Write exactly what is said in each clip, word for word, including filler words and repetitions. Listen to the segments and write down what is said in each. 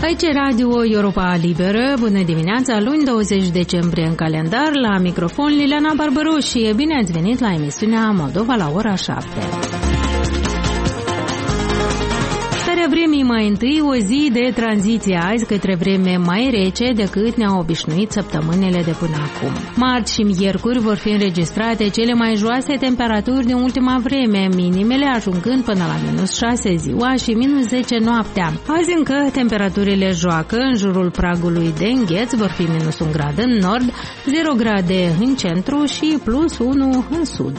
Aici Radio Europa Liberă, bună dimineața, luni douăzeci decembrie în calendar, la microfon Liliana Barbaru și bine ați venit la emisiunea Moldova la ora șapte. Starea vremii mai întâi, o zi de tranziție azi către vreme mai rece decât ne-au obișnuit săptămânile de până acum. Marți și miercuri vor fi înregistrate cele mai joase temperaturi din ultima vreme, minimele ajungând până la minus șase ziua și minus zece noaptea. Azi încă temperaturile joacă în jurul pragului de îngheț, vor fi minus un grad în nord, zero grade în centru și plus unu în sud.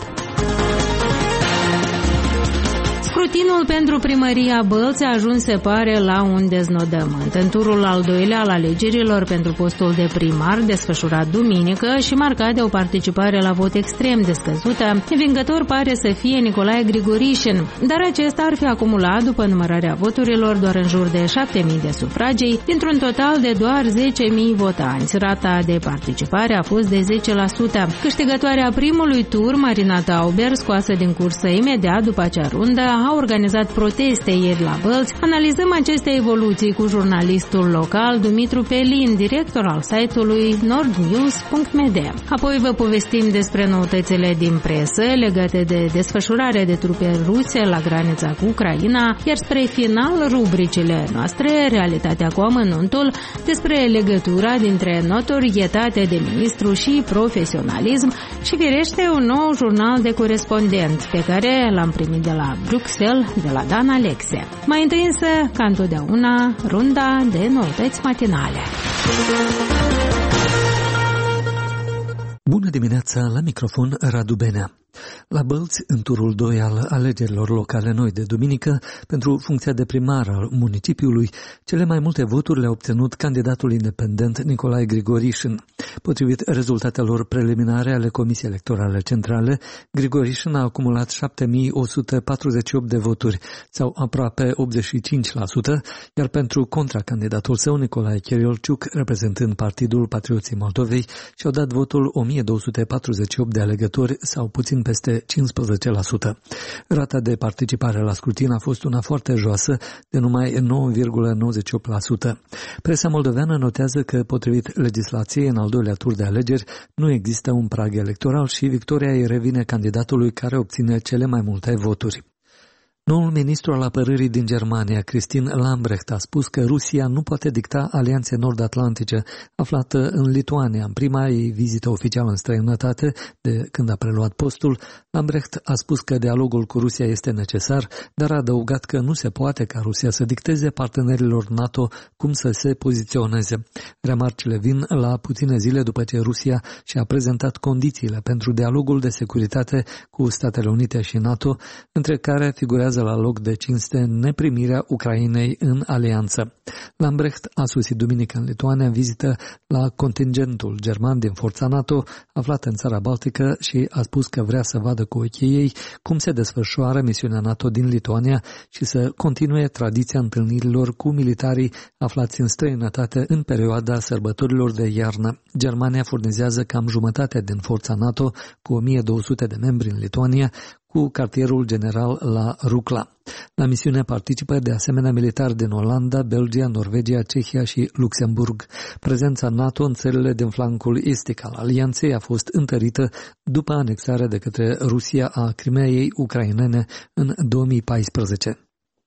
Scrutinul pentru primăria Bălți a ajuns, se pare, la un deznodământ. În turul al doilea al alegerilor pentru postul de primar, desfășurat duminică și marcat de o participare la vot extrem de scăzută, învingător pare să fie Nicolae Grigorișin, dar acesta ar fi acumulat, după numărarea voturilor, doar în jur de șapte mii de sufragii, dintr-un total de doar zece mii votanți. Rata de participare a fost de zece la sută. Câștigătoarea primului tur, Marina Tauber, scoasă din cursă imediat după acea rundă, a organizat proteste ieri la Bălți. Analizăm aceste evoluții cu jurnalistul local Dumitru Pelin, director al site-ului nordnews punct m d. Apoi vă povestim despre noutățile din presă legate de desfășurarea de trupe ruse la granița cu Ucraina, iar spre final rubricile noastre, realitatea cu amănuntul, despre legătura dintre notorietate de ministru și profesionalism și, firește, un nou jurnal de corespondent pe care l-am primit de la Bruxelles, de la Dan Alexe. Mai întâi însă, ca întotdeauna, runda de noutăți matinale. Bună dimineața, la microfon Radu Benea. La Bălți, în turul doi al alegerilor locale noi de duminică, pentru funcția de primar al municipiului, cele mai multe voturi le-a obținut candidatul independent Nicolae Grigorișin. Potrivit rezultatelor preliminare ale Comisiei Electorale Centrale, Grigorișin a acumulat șapte mii o sută patruzeci și opt de voturi, sau aproape optzeci și cinci la sută, iar pentru contracandidatul său, Nicolae Cheriolciuc, reprezentând Partidul Patrioții Moldovei, și-au dat votul o mie două sute patruzeci și opt de alegători, sau puțin peste cincisprezece la sută. Rata de participare la scrutin a fost una foarte joasă, de numai nouă virgulă nouăzeci și opt la sută. Presa moldoveană notează că, potrivit legislației, în al doilea tur de alegeri, nu există un prag electoral și victoria îi revine candidatului care obține cele mai multe voturi. Noul ministru al apărării din Germania, Christine Lambrecht, a spus că Rusia nu poate dicta alianțe nord-atlantice, aflată în Lituania. În prima ei vizită oficială în străinătate, de când a preluat postul, Lambrecht a spus că dialogul cu Rusia este necesar, dar a adăugat că nu se poate ca Rusia să dicteze partenerilor NATO cum să se poziționeze. Remarcile vin la puține zile după ce Rusia și-a prezentat condițiile pentru dialogul de securitate cu Statele Unite și NATO, între care figurează la loc de cinste neprimirea Ucrainei în alianță. Lambrecht a sosit duminică în Lituania în vizită la contingentul german din forța NATO aflat în țara Baltică și a spus că vrea să vadă cu ochii ei cum se desfășoară misiunea NATO din Lituania și să continue tradiția întâlnirilor cu militarii aflați în străinătate în perioada sărbătorilor de iarnă. Germania furnizează cam jumătate din forța NATO cu o mie două sute de membri în Lituania, cu cartierul general la Rukla. La misiune participă de asemenea militari din Olanda, Belgia, Norvegia, Cehia și Luxemburg. Prezența NATO în țările din flancul estic al alianței a fost întărită după anexarea de către Rusia a Crimeei ucrainene în două mii paisprezece.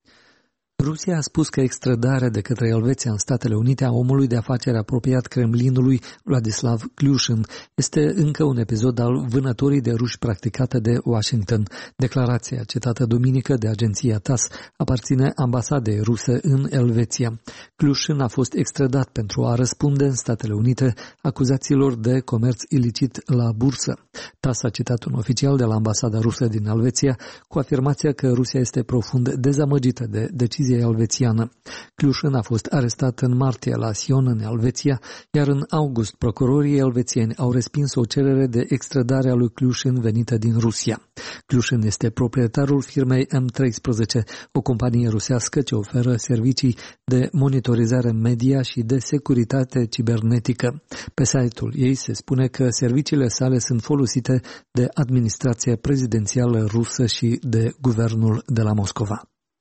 Rusia a spus că extradarea de către Elveția în Statele Unite a omului de afaceri apropiat Kremlinului, Vladislav Kliushin, este încă un episod al vânătorii de ruși practicată de Washington. Declarația citată duminică de agenția T A S aparține ambasadei ruse în Elveția. Kliushin a fost extradat pentru a răspunde în Statele Unite acuzațiilor de comerț ilicit la bursă. T A S a citat un oficial de la ambasada rusă din Elveția cu afirmația că Rusia este profund dezamăgită de decizia elvețiană. Kliushin a fost arestat în martie la Sion, în Elveția, iar în august procurorii elvețieni au respins o cerere de extradare a lui Kliushin venită din Rusia. Kliushin este proprietarul firmei M treisprezece, o companie rusească ce oferă servicii de monitorizare media și de securitate cibernetică. Pe site-ul ei se spune că serviciile sale sunt folosite de administrația prezidențială rusă și de guvernul de la Moscova.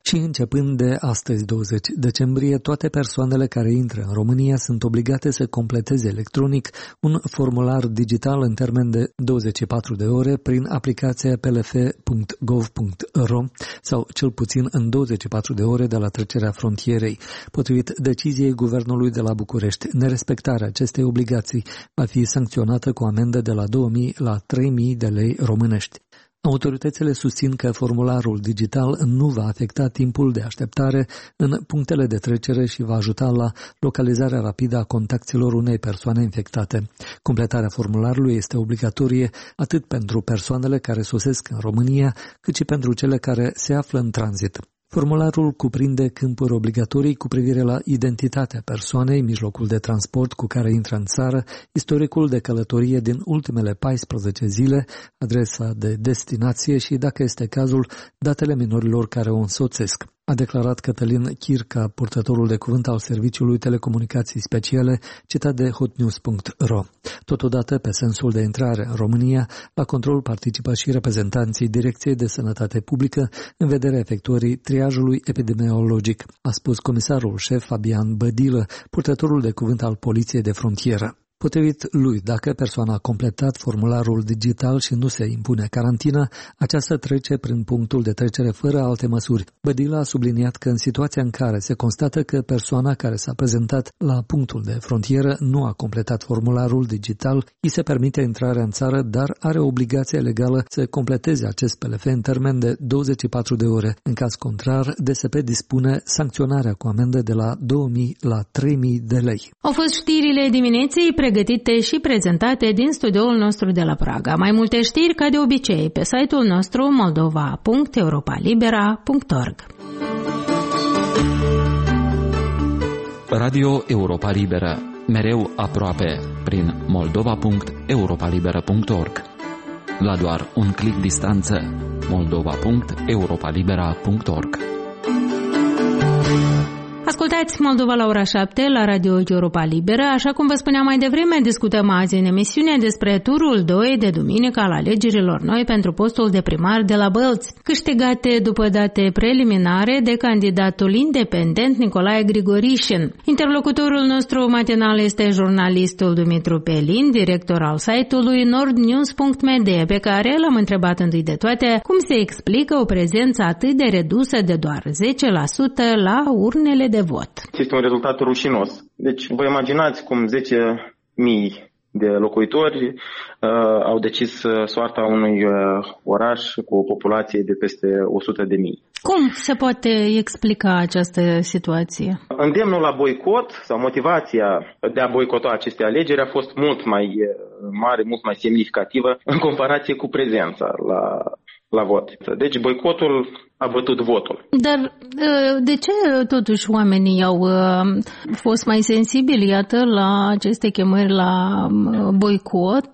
Și începând de astăzi, douăzeci decembrie, toate persoanele care intră în România sunt obligate să completeze electronic un formular digital în termen de douăzeci și patru de ore prin aplicația p l f punct gov punct r o sau cel puțin în douăzeci și patru de ore de la trecerea frontierei. Potrivit deciziei Guvernului de la București, nerespectarea acestei obligații va fi sancționată cu amendă de la două mii la trei mii de lei românești. Autoritățile susțin că formularul digital nu va afecta timpul de așteptare în punctele de trecere și va ajuta la localizarea rapidă a contactelor unei persoane infectate. Completarea formularului este obligatorie atât pentru persoanele care sosesc în România, cât și pentru cele care se află în tranzit. Formularul cuprinde câmpuri obligatorii cu privire la identitatea persoanei, mijlocul de transport cu care intră în țară, istoricul de călătorie din ultimele paisprezece zile, adresa de destinație și, dacă este cazul, datele minorilor care o însoțesc, a declarat Cătălin Chirca, purtătorul de cuvânt al Serviciului Telecomunicații Speciale, citat de hotnews punct r o. Totodată, pe sensul de intrare în România, la control participă și reprezentanții Direcției de Sănătate Publică în vederea efectuării triajului epidemiologic, a spus comisarul șef Fabian Bădilă, purtătorul de cuvânt al Poliției de Frontieră. Potrivit lui, dacă persoana a completat formularul digital și nu se impune carantină, aceasta trece prin punctul de trecere fără alte măsuri. Bădila a subliniat că în situația în care se constată că persoana care s-a prezentat la punctul de frontieră nu a completat formularul digital, îi se permite intrarea în țară, dar are obligația legală să completeze acest P L F în termen de douăzeci și patru de ore. În caz contrar, D S P dispune sancționarea cu amendă de la două mii la trei mii de lei. Au fost știrile dimineții pregătite și prezentate din studioul nostru de la Praga. Mai multe știri, ca de obicei, pe site-ul nostru moldova punct europa libera punct org. Radio Europa Liberă, mereu aproape, prin moldova punct europa libera punct org. La doar un clic distanță, moldova punct europa libera punct org. Ascultați Moldova la ora șapte la Radio Europa Liberă. Așa cum vă spuneam mai devreme, discutăm azi în emisiune despre turul doi de duminică al alegerilor noi pentru postul de primar de la Bălți, câștigate după date preliminare de candidatul independent Nicolae Grigorișin. Interlocutorul nostru matinal este jurnalistul Dumitru Pelin, director al site-ului nordnews punct m d, pe care l-am întrebat întâi de toate cum se explică o prezență atât de redusă de doar zece la sută la urnele de vot. Este un rezultat rușinos. Deci vă imaginați cum zece mii de locuitori uh, au decis soarta unui uh, oraș cu o populație de peste o sută de mii. Cum se poate explica această situație? Îndemnul la boicot sau motivația de a boicota aceste alegeri a fost mult mai mare, mult mai semnificativă în comparație cu prezența la, la vot. Deci boicotul a bătut votul. Dar de ce totuși oamenii au fost mai sensibili, iată, la aceste chemări la boicot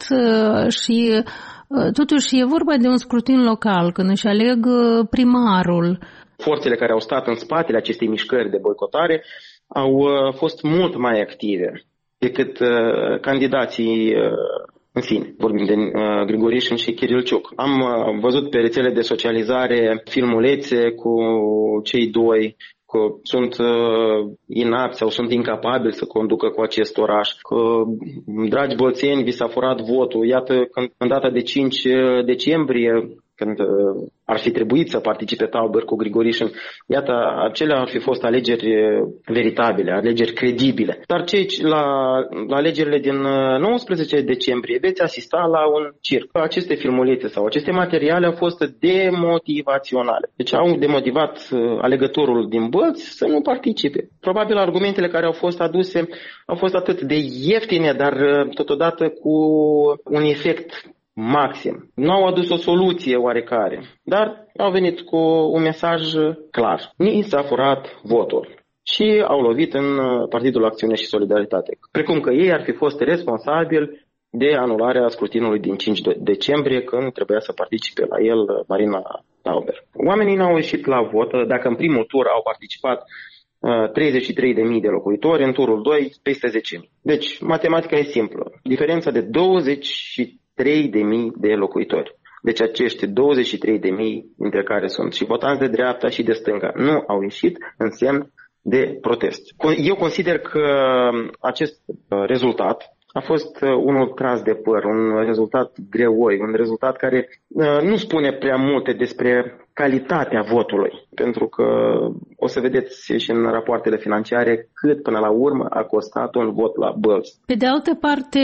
și totuși e vorba de un scrutin local, când își aleg primarul? Forțele care au stat în spatele acestei mișcări de boicotare au fost mult mai active decât candidații în fine, vorbim de uh, Grigorișin și Chirilciuc. Am uh, văzut pe rețele de socializare filmulețe cu cei doi, că sunt uh, inapți sau sunt incapabili să conducă cu acest oraș, că, dragi bălțeni, vi s-a furat votul. Iată, când, în data de cinci decembrie, când uh, ar fi trebuit să participe Tauber cu Grigorișin, iată, acelea ar fi fost alegeri veritabile, alegeri credibile. Dar cei la, la alegerile din nouăsprezece decembrie veți asista la un circ. Aceste filmulețe sau aceste materiale au fost demotivaționale. Deci au demotivat alegătorul din Bălți să nu participe. Probabil argumentele care au fost aduse au fost atât de ieftine, dar totodată cu un efect maxim. Nu au adus o soluție oarecare, dar au venit cu un mesaj clar. Ni s-a furat votul și au lovit în Partidul Acțiune și Solidaritate. Precum că ei ar fi fost responsabili de anularea scrutinului din cinci decembrie, când trebuia să participe la el Marina Tauber. Oamenii n-au ieșit la vot, dacă în primul tur au participat treizeci și trei de mii de locuitori, în turul doi peste zece mii. Deci, matematica e simplă. Diferența de douăzeci și trei de mii de locuitori. Deci acești douăzeci și trei de mii, dintre care sunt și votanți de dreapta și de stânga, nu au ieșit în semn de protest. Eu consider că acest rezultat a fost unul tras de păr, un rezultat greoi, un rezultat care nu spune prea multe despre calitatea votului, pentru că o să vedeți și în rapoartele financiare cât până la urmă a costat un vot la Bălți. Pe de altă parte,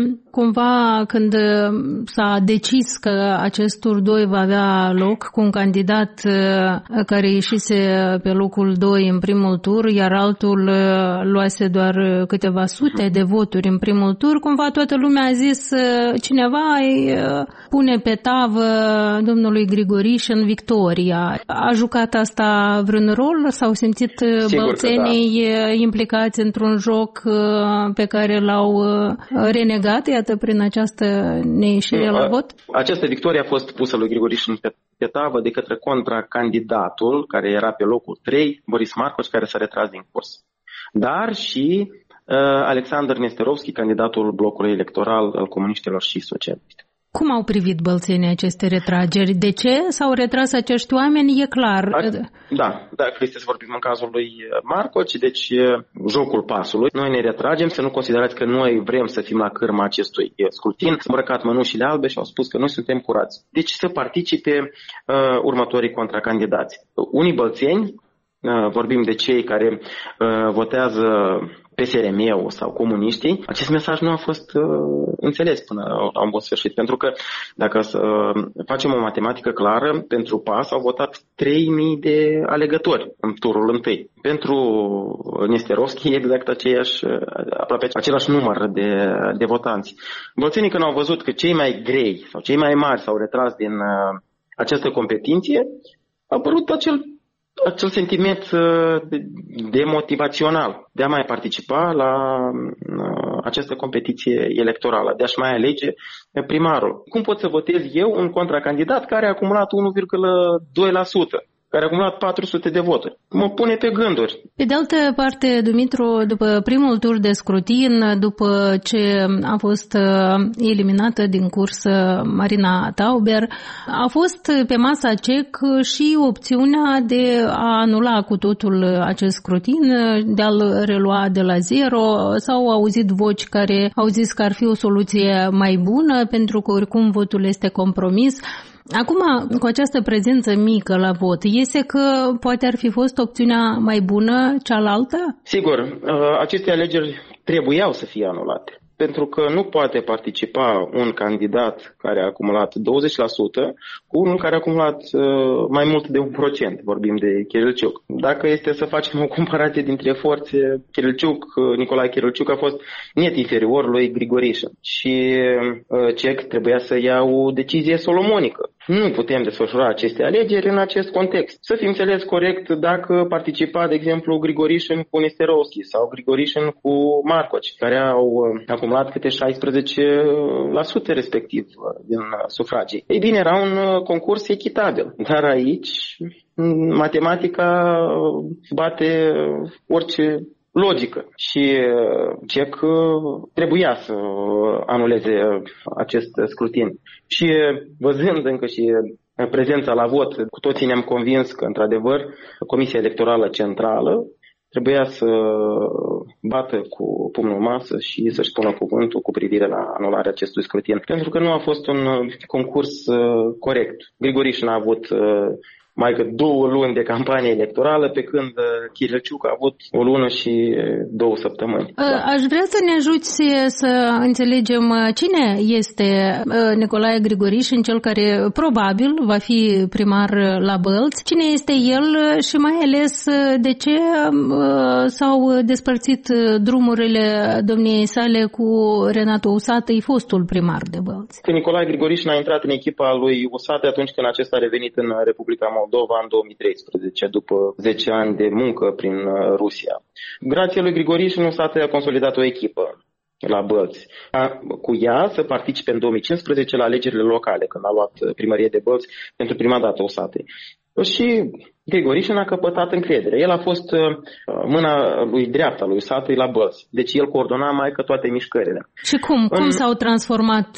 cumva când s-a decis că acest tur doi va avea loc cu un candidat care ieșise pe locul doi în primul tur, iar altul luase doar câteva sute de voturi în primul tur, cumva toată lumea a zis cineva îi pune pe tavă domnului Grigorișan victoria. A jucat asta vreun rol? S-au simțit Sigur bălțenii da. implicați într-un joc pe care l-au renegat, iată, prin această neieșire la vot? Această victorie a fost pusă lui Grigorișan pe, pe tavă de către contracandidatul, care era pe locul trei, Boris Marcoci, care s-a retras din curs. Dar și uh, Alexander Nesterovski, candidatul blocului electoral al comuniștilor și socialiști. Cum au privit bălțenii aceste retrageri? De ce s-au retras acești oameni? E clar. Da, da, Cristi, să vorbim în cazul lui Marcoci, deci jocul pasului. Noi ne retragem, să nu considerați că noi vrem să fim la cârma acestui scrutin. S-au îmbrăcat mănușile albe și au spus că noi suntem curați. Deci să participe uh, următorii contracandidați. Unii bălțeni, uh, vorbim de cei care uh, votează P S R M-ul sau comuniștii, acest mesaj nu a fost uh, înțeles până la un bun sfârșit. Pentru că, dacă să uh, facem o matematică clară, pentru P A S au votat trei mii de alegători în turul întâi. Pentru Nesterovski exact aceeași, aproape același număr de, de votanți. Bălțenii, când au văzut că cei mai grei sau cei mai mari s-au retras din uh, această competiție, a apărut acel acel sentiment demotivațional de a mai participa la această competiție electorală, de a-și mai alege primarul. Cum pot să votez eu un contracandidat care a acumulat unu virgulă doi la sută? Care a acumulat patru sute de voturi? Mă pune pe gânduri. Pe de altă parte, Dumitru, după primul tur de scrutin, după ce a fost eliminată din cursă Marina Tauber, a fost pe masa C E C și opțiunea de a anula cu totul acest scrutin, de a-l relua de la zero. S-au auzit voci care au zis că ar fi o soluție mai bună, pentru că oricum votul este compromis. Acum, cu această prezență mică la vot, iese că poate ar fi fost opțiunea mai bună cealaltă? Sigur, aceste alegeri trebuiau să fie anulate, pentru că nu poate participa un candidat care a acumulat douăzeci la sută cu unul care a acumulat mai mult de un procent, vorbim de Chirilciuc. Dacă este să facem o comparație dintre forțe, Chirilciuc, Nicolae Chirilciuc a fost net inferior lui Grigorișan și C E C trebuia să ia o decizie solomonică. Nu putem desfășura aceste alegeri în acest context. Să fim înțeles corect dacă participa, de exemplu, Grigorișan cu Nesterovski sau Grigorișan cu Marcoci, care au acumulat câte șaisprezece la sută respectiv din sufragii. Ei bine, era un concurs echitabil, dar aici matematica bate orice logică și C E C trebuia să anuleze acest scrutin. Și văzând încă și prezența la vot, cu toții ne-am convins că, într-adevăr, Comisia Electorală Centrală trebuia să bată cu pumnul masă și să-și spună cuvântul cu privire la anularea acestui scrutin. Pentru că nu a fost un concurs corect. Grigorișan a avut mai că două luni de campanie electorală, pe când Chirilciuc a avut o lună și două săptămâni. Aș vrea să ne ajuți să înțelegem cine este Nicolae Grigorișan, cel care probabil va fi primar la Bălți. Cine este el și mai ales de ce s-au despărțit drumurile domniei sale cu Renato Usatăi, fostul primar de Bălți? Că Nicolae Grigorișan a intrat în echipa lui Usatăi atunci când acesta a revenit în Republica Moldova în două mii treisprezece, după zece ani de muncă prin Rusia. Grație lui Grigorișan, Usatăi a consolidat o echipă la Bălți. A, cu ea să participe în două mii cincisprezece la alegerile locale, când a luat primărie de Bălți pentru prima dată Usatăi. Și Grigorișin a căpătat încredere. El a fost mâna lui dreapta lui Usatăi la Bălți. Deci el coordona mai că toate mișcările. Și cum? În... Cum s-au transformat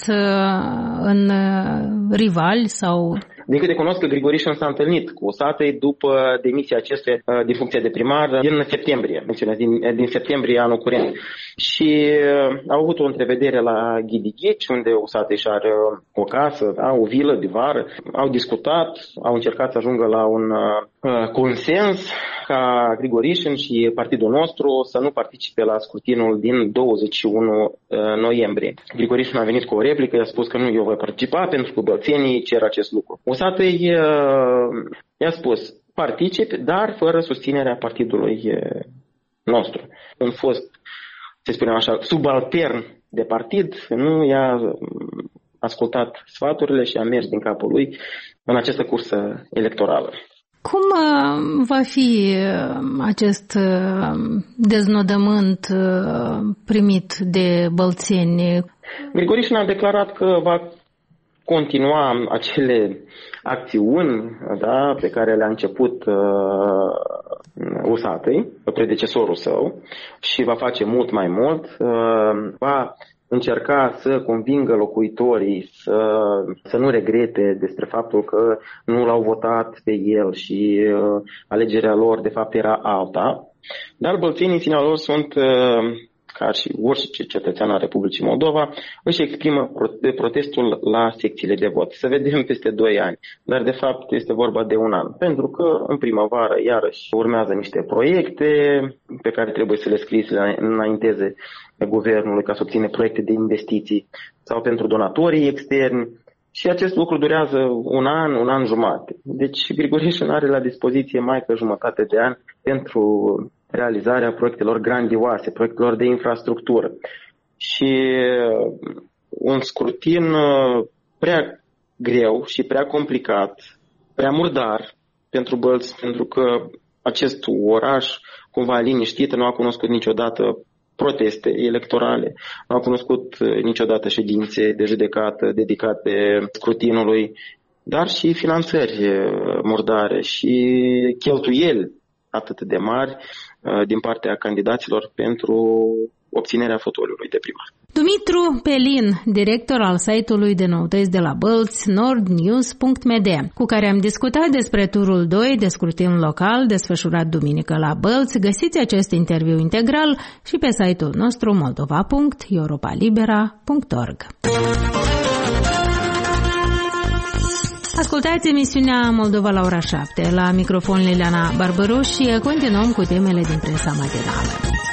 în rivali sau... Din câte cunosc că Grigorișin s-a întâlnit cu Usatăi după demisia acestuia din funcția de primar din septembrie, din, din septembrie anul curent. Și au avut o întrevedere la Ghidighici, unde Usatăi și are o casă, da, o vilă de vară. Au discutat, au încercat să ajungă la un uh, consens ca Grigorișin și partidul nostru să nu participe la scrutinul din douăzeci și unu noiembrie. Grigorișin a venit cu o replică, i-a spus că nu, eu voi participa pentru că bălțenii cer acest lucru. Usatăi uh, i-a spus, particip, dar fără susținerea partidului uh, nostru. Un fost, să spunem așa, subaltern de partid, nu i-a ascultat sfaturile și a mers din capul lui în această cursă electorală. Cum va fi acest deznodământ primit de bălțeni? Grigorișin a declarat că va continua acele acțiuni, da, pe care le-a început uh, Usatăi, predecesorul său, și va face mult mai mult. Uh, va încerca să convingă locuitorii să, să nu regrete despre faptul că nu l-au votat pe el și uh, alegerea lor de fapt era alta. Dar bălțenii în sinea lor sunt, uh, ca și orice cetățean al Republicii Moldova, își exprimă protestul la secțiile de vot. Să vedem peste doi ani, dar de fapt este vorba de un an, pentru că în primăvară iarăși urmează niște proiecte pe care trebuie să le scrie, să le înainteze guvernului ca să obține proiecte de investiții sau pentru donatorii externi și acest lucru durează un an, un an jumate. Deci Grigorișin are la dispoziție mai că jumătate de an pentru realizarea proiectelor grandioase, proiectelor de infrastructură. Și un scrutin prea greu și prea complicat, prea murdar pentru Bălți, pentru că acest oraș cumva liniștit nu a cunoscut niciodată proteste electorale, nu a cunoscut niciodată ședințe de judecată dedicate scrutinului, dar și finanțări murdare și cheltuieli atât de mari din partea candidaților pentru obținerea fotoliului de primar. Dumitru Pelin, director al site-ului de noutăți de la Bălți, nordnews punct m d, cu care am discutat despre turul doi de scrutin local desfășurat duminică la Bălți. Găsiți acest interviu integral și pe site-ul nostru moldova punct europalibera punct org. Ascultați emisiunea Moldova la ora șapte. La microfon Liliana Barbaros și continuăm cu temele din presa matinală.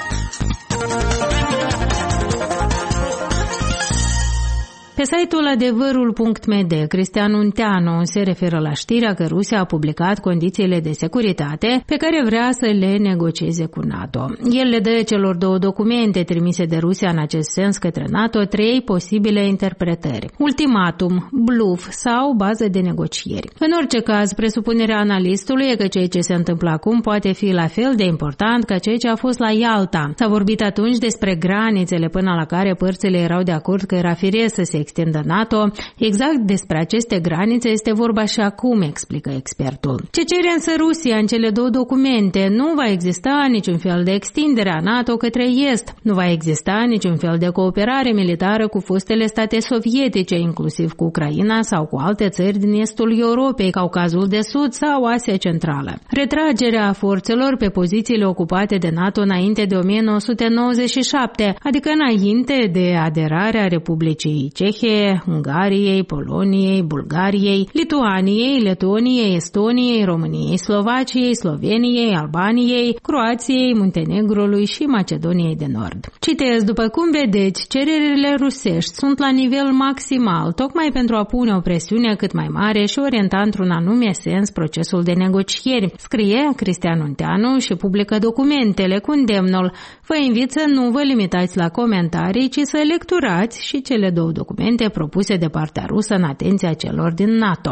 Pe site-ul adevărul punct m d, Cristian Unteanu se referă la știrea că Rusia a publicat condițiile de securitate pe care vrea să le negocieze cu NATO. El le dă celor două documente trimise de Rusia în acest sens către NATO trei posibile interpretări: ultimatum, bluff sau bază de negocieri. În orice caz, presupunerea analistului e că ceea ce se întâmplă acum poate fi la fel de important ca ceea ce a fost la Ialta. S-a vorbit atunci despre granițele până la care părțile erau de acord că era firesc să se extindă NATO. Exact despre aceste granițe este vorba și acum, explică expertul. Ce cere însă Rusia în cele două documente? Nu va exista niciun fel de extindere a NATO către Est. Nu va exista niciun fel de cooperare militară cu fostele state sovietice, inclusiv cu Ucraina sau cu alte țări din estul Europei, Caucazul de Sud sau Asia Centrală. Retragerea forțelor pe pozițiile ocupate de NATO înainte de o mie nouă sute nouăzeci și șapte, adică înainte de aderarea Republicii Cehe, Ungariei, Poloniei, Bulgariei, Lituaniei, Letoniei, Estoniei, României, Slovaciei, Sloveniei, Albaniei, Croației, Muntenegrului și Macedoniei de Nord. Citez: după cum vedeți, cererile rusești sunt la nivel maximal, tocmai pentru a pune o presiune cât mai mare și orienta într-un anume sens procesul de negocieri, scrie Cristian Unteanu și publică documentele cu îndemnul: vă invit să nu vă limitați la comentarii, ci să lecturați și cele două documente propuse de partea rusă în atenția celor din NATO.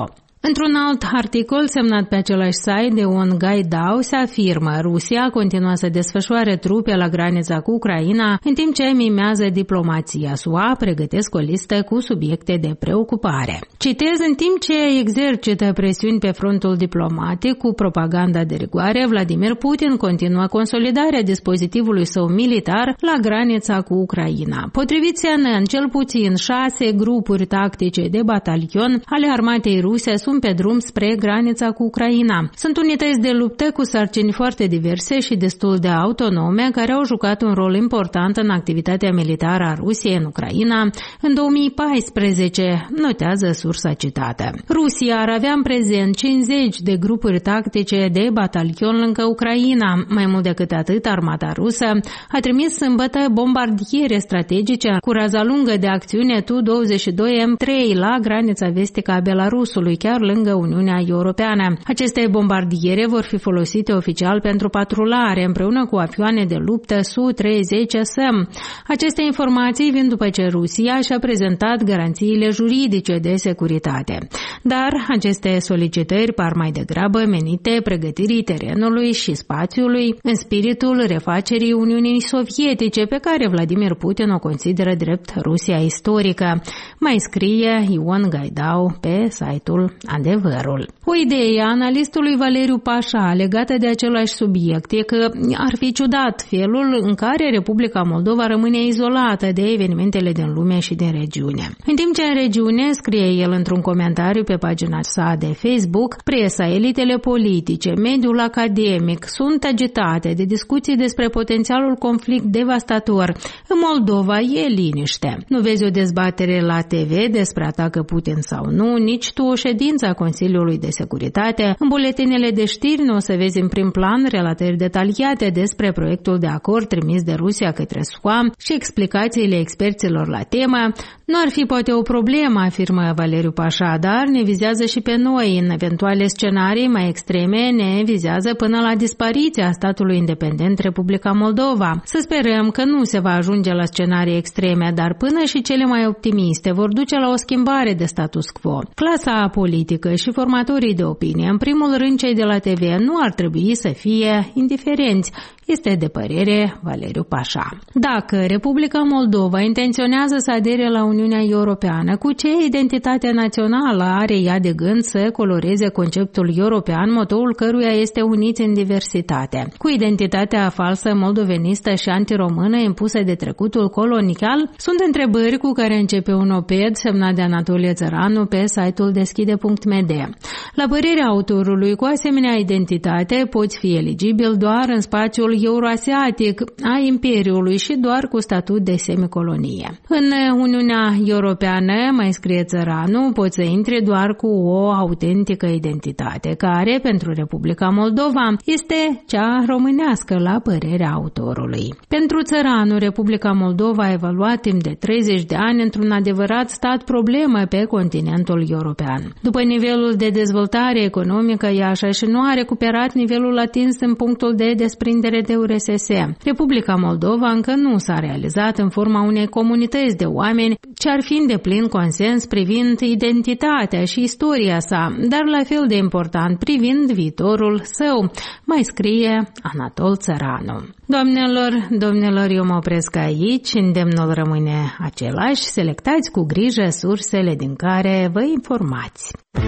Într-un alt articol semnat pe același site de un Gaidau se afirmă: Rusia continuă să desfășoare trupe la granița cu Ucraina, în timp ce mimează diplomația. S U A pregătesc o listă cu subiecte de preocupare. Citez: în timp ce exercită presiuni pe frontul diplomatic cu propaganda de rigoare, Vladimir Putin continuă consolidarea dispozitivului său militar la granița cu Ucraina. Potrivit C N N, cel puțin șase grupuri tactice de batalion ale armatei ruse sunt pe drum spre granița cu Ucraina. Sunt unități de luptă cu sarcini foarte diverse și destul de autonome, care au jucat un rol important în activitatea militară a Rusiei în Ucraina în două mii paisprezece, notează sursa citată. Rusia ar avea în prezent cincizeci de grupuri tactice de batalion lângă Ucraina. Mai mult decât atât, armata rusă a trimis sâmbătă bombardiere strategice cu raza lungă de acțiune Tu douăzeci și doi M trei la granița vestică a Belarusului, chiar lângă Uniunea Europeană. Aceste bombardiere vor fi folosite oficial pentru patrulare împreună cu avioane de luptă S U treizeci S M. Aceste informații vin după ce Rusia și-a prezentat garanțiile juridice de securitate. Dar aceste solicitări par mai degrabă menite pregătirii terenului și spațiului în spiritul refacerii Uniunii Sovietice, pe care Vladimir Putin o consideră drept Rusia istorică. Mai scrie Ion Gaidau pe site-ul Adevărul. O idee a analistului Valeriu Pașa legată de același subiect e că ar fi ciudat felul în care Republica Moldova rămâne izolată de evenimentele din lume și din regiune. În timp ce în regiune, scrie el într-un comentariu pe pagina sa de Facebook, presa, elitele politice, mediul academic sunt agitate de discuții despre potențialul conflict devastator. În Moldova e liniște. Nu vezi o dezbatere la T V despre atacă Putin sau nu, nici tu o ședință a Consiliului de Securitate. În buletinele de știri nu o să vezi în prim plan relatări detaliate despre proiectul de acord trimis de Rusia către S U A și explicațiile experților la temă. Nu ar fi poate o problemă, afirmă Valeriu Pașa, dar ne vizează și pe noi. În eventuale scenarii mai extreme ne vizează până la dispariția statului independent Republica Moldova. Să sperăm că nu se va ajunge la scenarii extreme, dar până și cele mai optimiste vor duce la o schimbare de status quo. Clasa politică și formatorii de opinie, în primul rând cei de la T V, nu ar trebui să fie indiferenți. Este de părere Valeriu Pașa. Dacă Republica Moldova intenționează să adere la Uniunea Europeană, cu ce identitate națională are ea de gând să coloreze conceptul european, motoul căruia este uniți în diversitate? Cu identitatea falsă moldovenistă și antiromână impusă de trecutul colonial? Sunt întrebări cu care începe un oped semnat de Anatolie Țăranu pe site-ul deschide punct m d. La părerea autorului, cu asemenea identitate poți fi eligibil doar în spațiul euroasiatic a Imperiului și doar cu statut de semicolonie. În Uniunea Europeană, mai scrie Țăranu, poți să intri doar cu o autentică identitate, care, pentru Republica Moldova, este cea românească, la părerea autorului. Pentru Țăranu, Republica Moldova a evoluat timp de treizeci de ani într-un adevărat stat problemă pe continentul european. După nivelul de dezvoltare economică, ea așa și nu a recuperat nivelul atins în punctul de desprindere de U R S S. Republica Moldova încă nu s-a realizat în forma unei comunități de oameni ce ar fi în deplin consens privind identitatea și istoria sa, dar la fel de important privind viitorul său, mai scrie Anatol Țăranu. Doamnelor, domnilor, eu mă opresc aici, îndemnul rămâne același, selectați cu grijă sursele din care vă informați.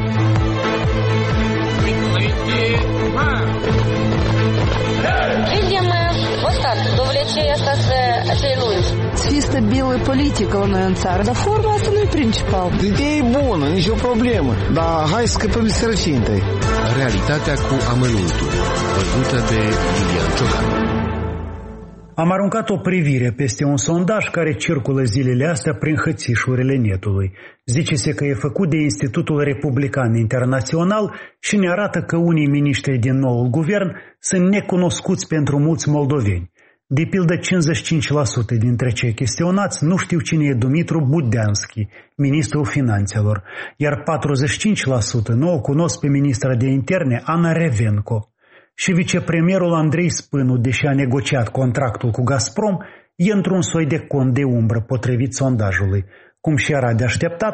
Видим вот так, до увлечения этой луни. Фи стабильная политика у нас царь. Да форма asta nu-i principal. Ideea e bună, nicio problemă, dar hai să scăpăm sărăcintă. Realitatea cu amănuntul, văzută de Iulian Ciocan. Am aruncat o privire peste un sondaj care circulă zilele astea prin hățișurile netului. Zice-se că e făcut de Institutul Republican Internațional și ne arată că unii miniștri din noul guvern sunt necunoscuți pentru mulți moldoveni. De pildă, cincizeci și cinci la sută dintre cei chestionați nu știu cine e Dumitru Budeanski, ministrul finanțelor, iar patruzeci și cinci la sută nu o cunosc pe ministra de interne Ana Revenco. Și vicepremierul Andrei Spânu, deși a negociat contractul cu Gazprom, e într-un soi de cont de umbră potrivit sondajului. Cum și era de așteptat,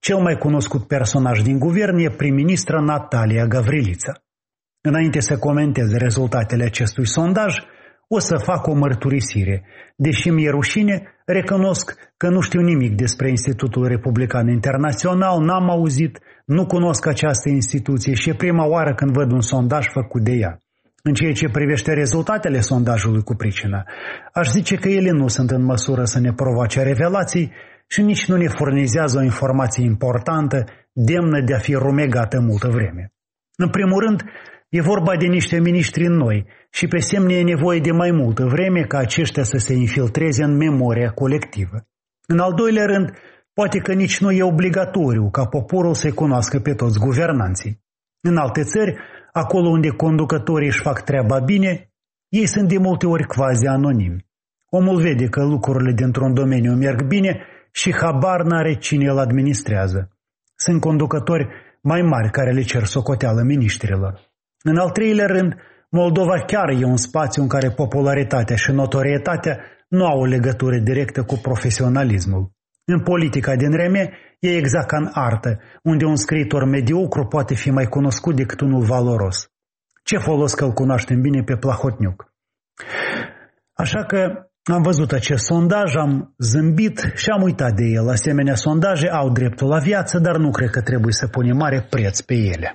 Cel mai cunoscut personaj din guvern e prim-ministra Natalia Gavrilița. Înainte să comenteze rezultatele acestui sondaj, o să fac o mărturisire. Deși mi-e rușine, recunosc că nu știu nimic despre Institutul Republican Internațional, n-am auzit, nu cunosc această instituție și e prima oară când văd un sondaj făcut de ea. În ceea ce privește rezultatele sondajului cu pricina, aș zice că ele nu sunt în măsură să ne provoace revelații și nici nu ne furnizează o informație importantă, demnă de a fi rumegată multă vreme. În primul rând, e vorba de niște miniștri noi și pe semne e nevoie de mai multă vreme ca aceștia să se infiltreze în memoria colectivă. În al doilea rând, poate că nici nu e obligatoriu ca poporul să-i cunoască pe toți guvernanții. În alte țări, acolo unde conducătorii își fac treaba bine, ei sunt de multe ori quasi anonimi. Omul vede că lucrurile dintr-un domeniu merg bine și habar n-are cine îl administrează. Sunt conducători mai mari care le cer socoteală miniștrilor. În al treilea rând, Moldova chiar e un spațiu în care popularitatea și notorietatea nu au o legătură directă cu profesionalismul. În politica din reme e exact ca în artă, unde un scriitor mediocru poate fi mai cunoscut decât unul valoros. Ce folos că îl cunoaștem bine pe Plahotniuc? Așa că am văzut acest sondaj, am zâmbit și am uitat de el. Asemenea sondaje au dreptul la viață, dar nu cred că trebuie să punem mare preț pe ele.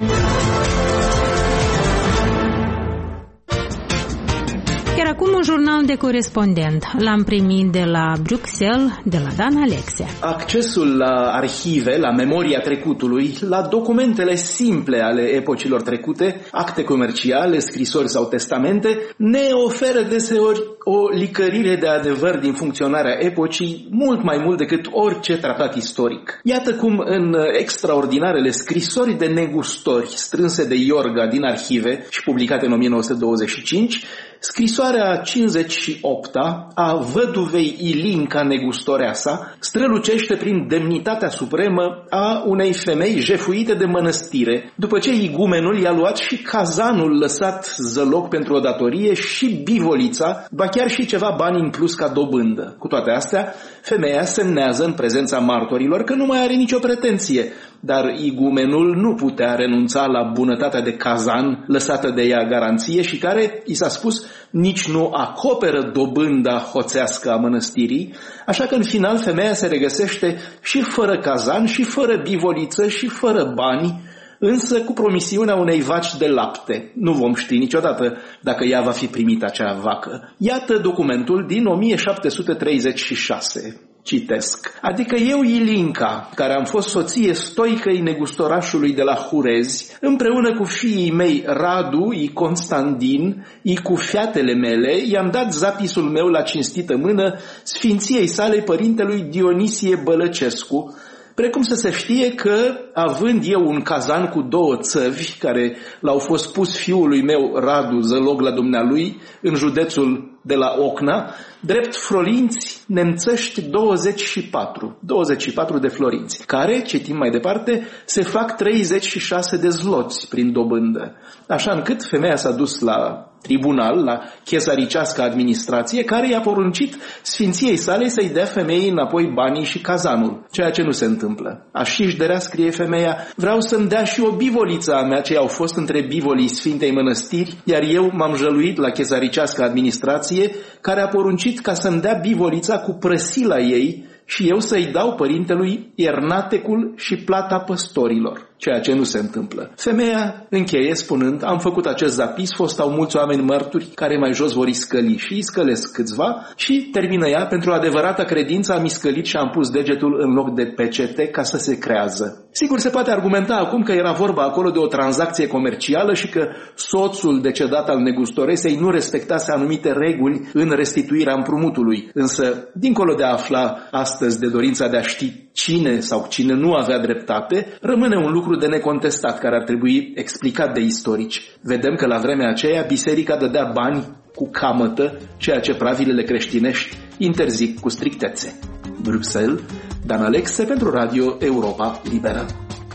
Iar acum un jurnal de corespondent. L-am primit de la Bruxelles, de la Dan Alexe. Accesul la arhive, la memoria trecutului, la documentele simple ale epocilor trecute, acte comerciale, scrisori sau testamente, ne oferă deseori o licărire de adevăr din funcționarea epocii mult mai mult decât orice tratat istoric. Iată cum în extraordinarele scrisori de negustori strânse de Iorga din arhive și publicate în o mie nouă sute douăzeci și cinci, scrisoarea cincizeci și opta a văduvei Ilinca Negustoreasa strălucește prin demnitatea supremă a unei femei jefuite de mănăstire, după ce igumenul i-a luat și cazanul lăsat zăloc pentru o datorie și bivolița, ba chiar și ceva bani în plus ca dobândă. Cu toate astea, femeia semnează în prezența martorilor că nu mai are nicio pretenție, dar igumenul nu putea renunța la bunătatea de cazan lăsată de ea garanție și care, i s-a spus, nici nu acoperă dobânda hoțească a mănăstirii, așa că în final femeia se regăsește și fără cazan, și fără bivoliță, și fără bani, însă cu promisiunea unei vaci de lapte. Nu vom ști niciodată dacă ea va fi primită acea vacă. Iată documentul din o mie șapte sute treizeci și șase. Citesc. Adică eu, Ilinca, care am fost soție stoicăi negustorașului de la Hurezi, împreună cu fiii mei Radu, I Constantin, I cu fiatele mele, i-am dat zapisul meu la cinstită mână sfinției sale părintelui Dionisie Bălăcescu, precum să se știe că, având eu un cazan cu două țăvi, care l-au fost pus fiului meu Radu zălog la dumnealui, în județul de la Ocna, drept florinți nemțăști douăzeci și patru, douăzeci și patru de florinți, care, citim mai departe, se fac treizeci și șase de zloți prin dobândă. Așa încât femeia s-a dus la tribunal, la chesaricească administrație, care i-a poruncit sfinției sale să-i dea femeii înapoi banii și cazanul, ceea ce nu se întâmplă. Așișderea, scrie femeia, vreau să-mi dea și o bivoliță a mea, ce au fost între bivolii Sfintei Mănăstiri, iar eu m-am jăluit la chesaricească administrație, care a poruncit ca să-mi dea bivolița cu prăsila ei și eu să-i dau părintelui iernatecul și plata păstorilor, ceea ce nu se întâmplă. Femeia încheie spunând, am făcut acest zapis, fostau mulți oameni mărturi care mai jos vor iscăli și iscălesc câțiva și termină ea, pentru adevărata credință am iscălit și am pus degetul în loc de pecete ca să se creează. Sigur, se poate argumenta acum că era vorba acolo de o tranzacție comercială și că soțul decedat al negustoresei nu respectase anumite reguli în restituirea împrumutului. Însă, dincolo de a afla astăzi de dorința de a ști cine sau cine nu avea dreptate, rămâne un lucru de necontestat care ar trebui explicat de istorici. Vedem că la vremea aceea biserica dădea bani cu camătă, ceea ce pravilele creștinești interzic cu strictețe. Bruxelles, Dan Alexe pentru Radio Europa Liberă.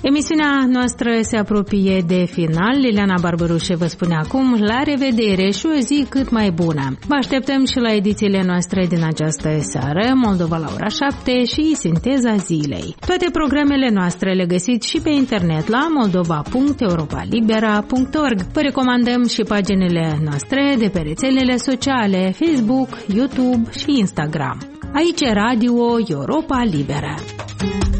Emisiunea noastră se apropie de final. Liliana Barbarușe vă spune acum la revedere și o zi cât mai bună. Vă așteptăm și la edițiile noastre din această seară, Moldova la ora șapte și Sinteza zilei. Toate programele noastre le găsiți și pe internet la moldova punct europa libera punct org. Vă recomandăm și paginile noastre de pe rețelele sociale Facebook, YouTube și Instagram. Aici e Radio Europa Liberă.